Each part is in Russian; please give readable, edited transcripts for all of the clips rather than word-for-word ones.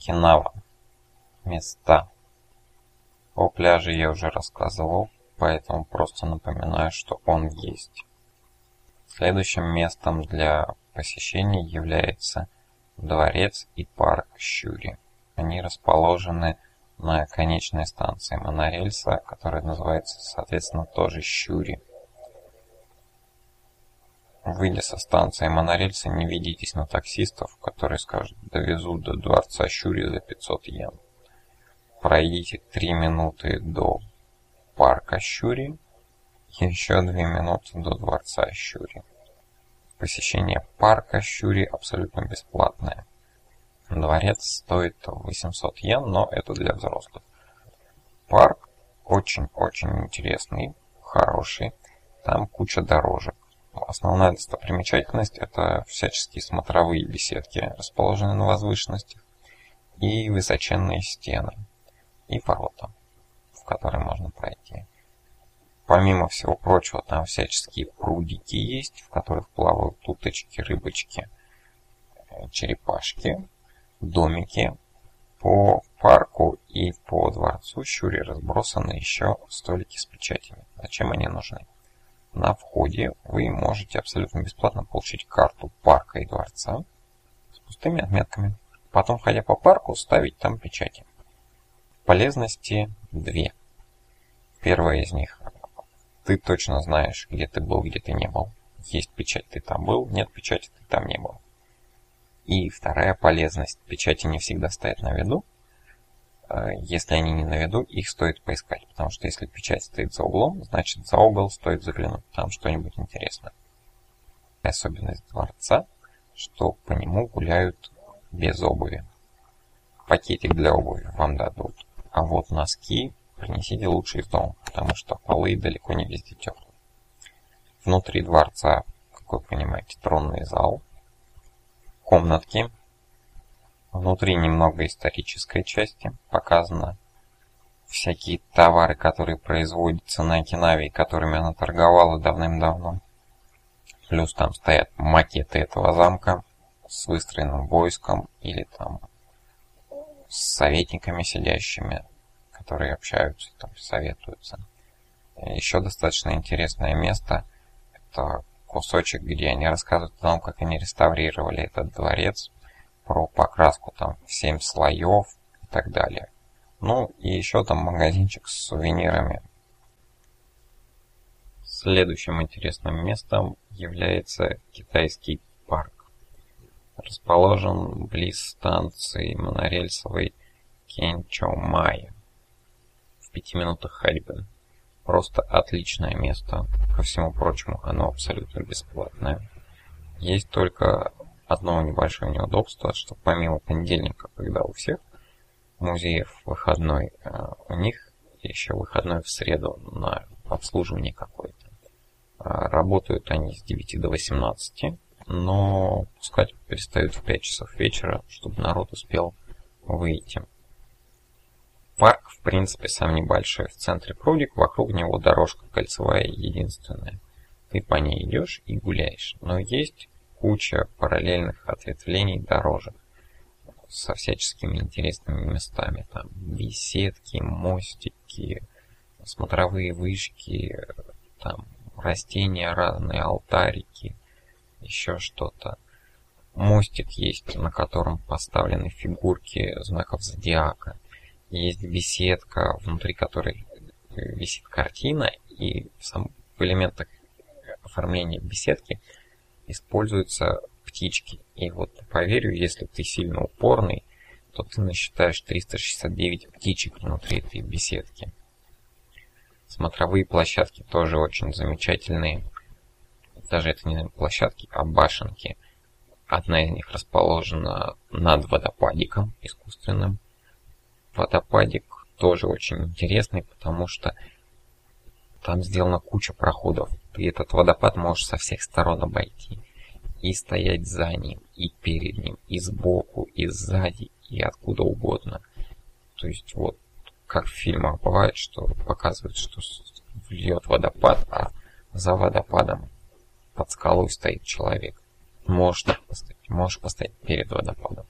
Окинава. Места. О пляже я уже рассказывал, поэтому просто напоминаю, что он есть. Следующим местом для посещения является дворец и парк Щури. Они расположены на конечной станции монорельса, которая называется, соответственно, тоже Щури. Выйдя со станции монорельса, не ведитесь на таксистов, которые скажут: довезу до дворца Щури за 500 йен. Пройдите 3 минуты до парка Щури и еще 2 минуты до дворца Щури. Посещение парка Щури абсолютно бесплатное. Дворец стоит 800 йен, но это для взрослых. Парк очень-очень интересный, хороший. Там куча дорожек. Основная достопримечательность — это всяческие смотровые беседки, расположенные на возвышенностях, и высоченные стены, и ворота, в которые можно пройти. Помимо всего прочего, там всяческие прудики есть, в которых плавают уточки, рыбочки, черепашки, домики. По парку и по дворцу Щури разбросаны еще столики с печатями. Зачем они нужны? На входе вы можете абсолютно бесплатно получить карту парка и дворца с пустыми отметками. Потом, ходя по парку, ставить там печати. Полезности 2. Первая из них: ты точно знаешь, где ты был, где ты не был. Есть печать — ты там был, нет печати — ты там не был. И вторая полезность: печати не всегда стоят на виду. Если они не на виду, их стоит поискать, потому что если печать стоит за углом, значит за угол стоит заглянуть, там что-нибудь интересное. Особенность дворца, что по нему гуляют без обуви. Пакетик для обуви вам дадут, а вот носки принесите лучше из дома, потому что полы далеко не везде теплые. Внутри дворца, как вы понимаете, тронный зал, комнатки. Внутри немного исторической части. Показано всякие товары, которые производятся на Окинаве, которыми она торговала давным-давно. Плюс там стоят макеты этого замка с выстроенным войском или там с советниками сидящими, которые общаются, там советуются. Еще достаточно интересное место — это кусочек, где они рассказывают о том, как они реставрировали этот дворец, про покраску там в 7 слоев и так далее. Ну и еще там магазинчик с сувенирами. Следующим интересным местом является китайский парк. Расположен близ станции монорельсовой Кенчоумай, в 5 минутах ходьбы. Просто отличное место. Ко всему прочему, оно абсолютно бесплатное. Есть только одно небольшое неудобство, что помимо понедельника, когда у всех музеев выходной, у них еще выходной в среду на обслуживание какое-то. Работают они с 9 до 18, но пускать перестают в 5 часов вечера, чтобы народ успел выйти. Парк, в принципе, сам небольшой. В центре прудик, вокруг него дорожка кольцевая единственная. Ты по ней идешь и гуляешь, но есть куча параллельных ответвлений дорожек со всяческими интересными местами. Там беседки, мостики, смотровые вышки, там растения разные, алтарики, еще что-то. Мостик есть, на котором поставлены фигурки знаков зодиака. Есть беседка, внутри которой висит картина, и в элементах оформления беседки используются птички. И вот поверю, если ты сильно упорный, то ты насчитаешь 369 птичек внутри этой беседки. Смотровые площадки тоже очень замечательные. Даже это не площадки, а башенки. Одна из них расположена над водопадиком искусственным. Водопадик тоже очень интересный, потому что там сделана куча проходов. Ты этот водопад можешь со всех сторон обойти. И стоять за ним, и перед ним, и сбоку, и сзади, и откуда угодно. То есть вот как в фильмах бывает, что показывают, что льет водопад, а за водопадом под скалой стоит человек. Можешь так поставить, можешь поставить перед водопадом.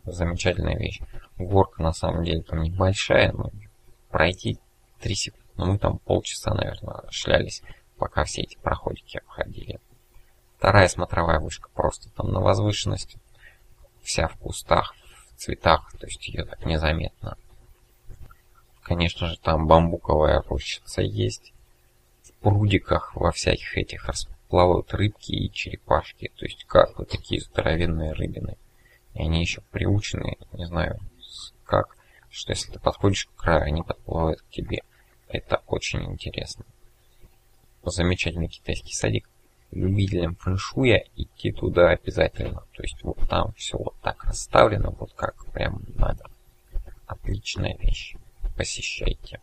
Замечательная вещь. Горка на самом деле там небольшая, но пройти 3 секунды. Ну, мы там полчаса, наверное, шлялись, пока все эти проходики обходили. Вторая смотровая вышка просто там на возвышенности. Вся в кустах, в цветах, то есть ее так незаметно. Конечно же, там бамбуковая рощица есть. В прудиках во всяких этих плавают рыбки и черепашки. То есть как вот такие здоровенные рыбины. И они еще приучены, не знаю как, что если ты подходишь к краю, они подплывают к тебе. Это очень интересно. Замечательный китайский садик. Любителям фэншуя идти туда обязательно. То есть вот там все вот так расставлено, вот как прям надо. Отличная вещь. Посещайте.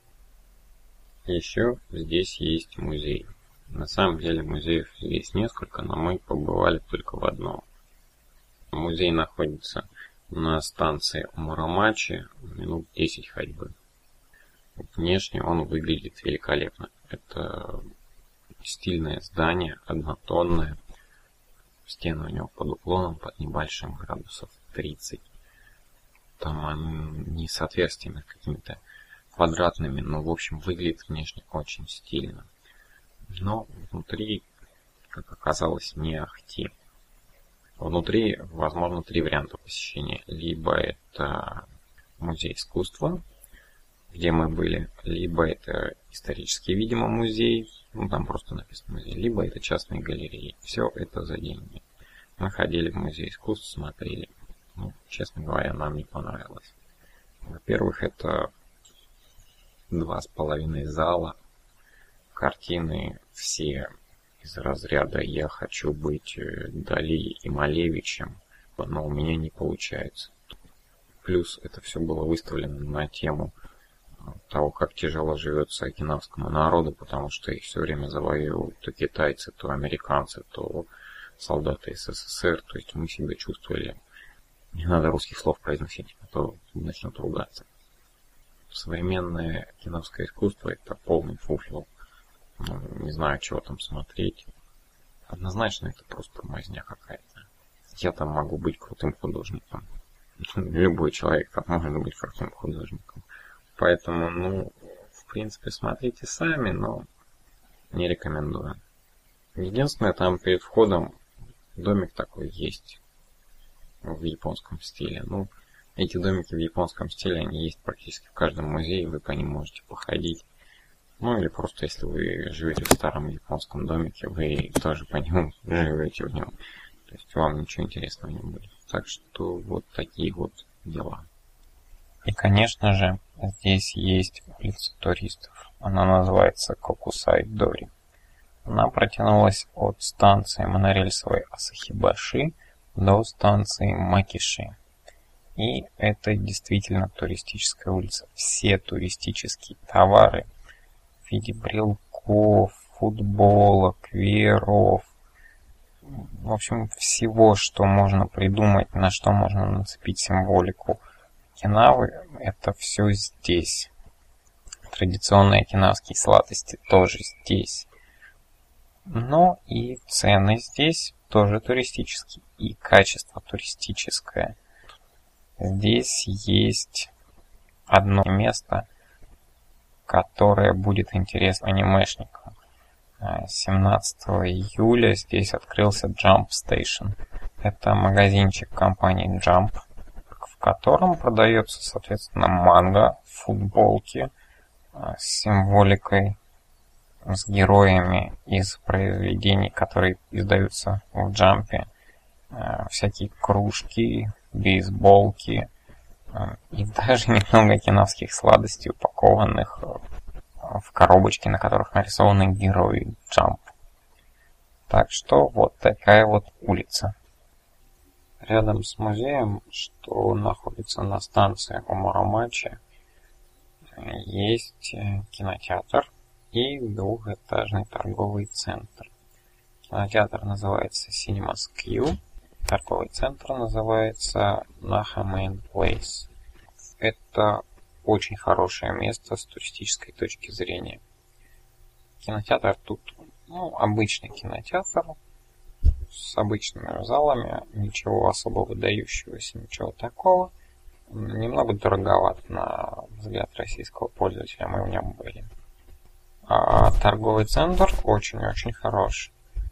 Еще здесь есть музей. На самом деле музеев здесь несколько, но мы побывали только в одном. Музей находится на станции Муромачи, минут 10 ходьбы. Внешне он выглядит великолепно. Это стильное здание, однотонное. Стены у него под уклоном, под небольшим градусов 30. Там они с отверстиями какими-то квадратными, но в общем выглядит внешне очень стильно. Но внутри, как оказалось, не ахти. Внутри, возможно, 3 варианта посещения. Либо это музей искусства, где мы были, либо это исторический, видимо, музей, ну там просто написано музей, либо это частные галереи. Все это за деньги. Мы ходили в музей искусств, смотрели. Ну, честно говоря, нам не понравилось. Во-первых, это 2,5 зала. Картины все из разряда «Я хочу быть Дали и Малевичем», но у меня не получается. Плюс это все было выставлено на тему того, как тяжело живется окинавскому народу, потому что их все время завоевывают то китайцы, то американцы, то солдаты СССР. То есть мы себя чувствовали... Не надо русских слов произносить, а то начнут ругаться. Современное окинавское искусство — это полный фуфел. Не знаю, чего там смотреть. Однозначно это просто мазня какая-то. Я там могу быть крутым художником. Любой человек там может быть крутым художником. Поэтому, в принципе, смотрите сами, но не рекомендую. Единственное, там перед входом домик такой есть в японском стиле. Эти домики в японском стиле, они есть практически в каждом музее, вы по ним можете походить. Или просто если вы живете в старом японском домике, вы тоже по нему живете в нем. То есть вам ничего интересного не будет. Так что вот такие вот дела. И, конечно же, здесь есть улица туристов. Она называется Кокусай-Дори. Она протянулась от станции монорельсовой Асахибаши до станции Макиши. И это действительно туристическая улица. Все туристические товары в виде брелков, футболок, вееров, в общем, всего, что можно придумать, на что можно нацепить символику Окинавы, это все здесь. Традиционные окинавские сладости тоже здесь. Но и цены здесь тоже туристические, и качество туристическое. Здесь есть одно место, которое будет интересно анимешникам. 17 июля здесь открылся Jump Station. Это магазинчик компании Jump, в котором продается, соответственно, манга, футболки с символикой, с героями из произведений, которые издаются в Джампе, всякие кружки, бейсболки и даже немного окинавских сладостей, упакованных в коробочки, на которых нарисованы герои Jump. Так что вот такая вот улица. Рядом с музеем, что находится на станции Омуромачи, есть кинотеатр и двухэтажный торговый центр. Кинотеатр называется Cinemas Q, торговый центр называется Naha Main Place. Это очень хорошее место с туристической точки зрения. Кинотеатр тут, обычный кинотеатр с обычными залами, ничего особо выдающегося, ничего такого. Немного дороговат на взгляд российского пользователя, мы в нем были. А торговый центр очень-очень хороший.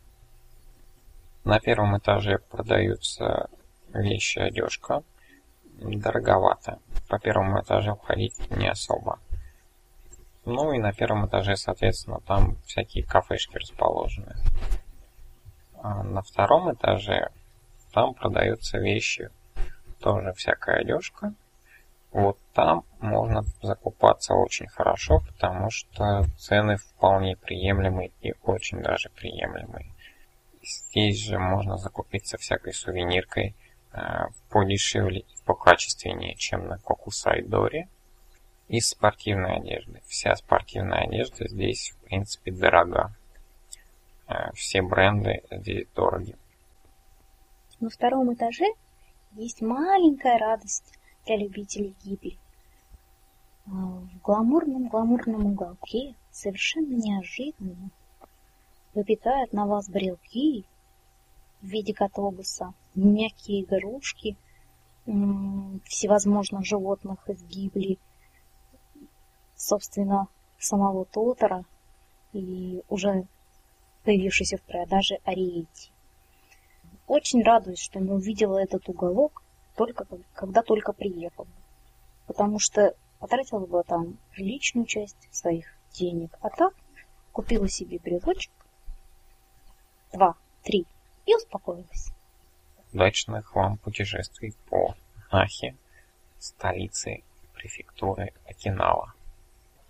На первом этаже продаются вещи, одежка. Дороговато. По первому этажу входить не особо. Ну и на первом этаже, соответственно, там всякие кафешки расположены. А на втором этаже там продаются вещи, тоже всякая одежка. Вот там можно закупаться очень хорошо, потому что цены вполне приемлемые и очень даже приемлемые. Здесь же можно закупиться всякой сувениркой подешевле и покачественнее, чем на Кокусайдоре. Из спортивной одежды. Вся спортивная одежда здесь, в принципе, дорога. Все бренды здесь дороги. На втором этаже есть маленькая радость для любителей гибели. В гламурном уголке совершенно неожиданно выпитают на вас брелки в виде котобуса, мягкие игрушки, всевозможных животных из Гибли, собственно, самого Тотора и уже появившийся в продаже Ариэти. Очень радуюсь, что не увидела этот уголок когда только приехала, потому что потратила бы там приличную часть своих денег. А так купила себе брелочек, 2-3 и успокоилась. Удачных вам путешествий по Нахе, столице префектуры Окинава.